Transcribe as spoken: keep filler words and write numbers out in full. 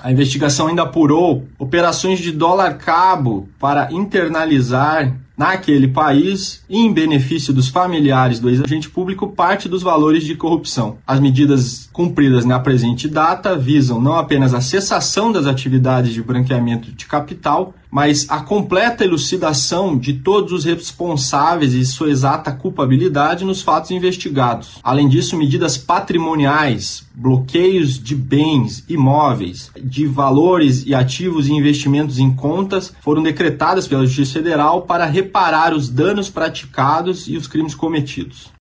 A investigação ainda apurou operações de dólar cabo para internalizar naquele país, em benefício dos familiares do ex-agente público, parte dos valores de corrupção. As medidas cumpridas na presente data visam não apenas a cessação das atividades de branqueamento de capital, mas a completa elucidação de todos os responsáveis e sua exata culpabilidade nos fatos investigados. Além disso, medidas patrimoniais, bloqueios de bens, imóveis, de valores e ativos e investimentos em contas foram decretadas pela Justiça Federal para reparar os danos praticados e os crimes cometidos.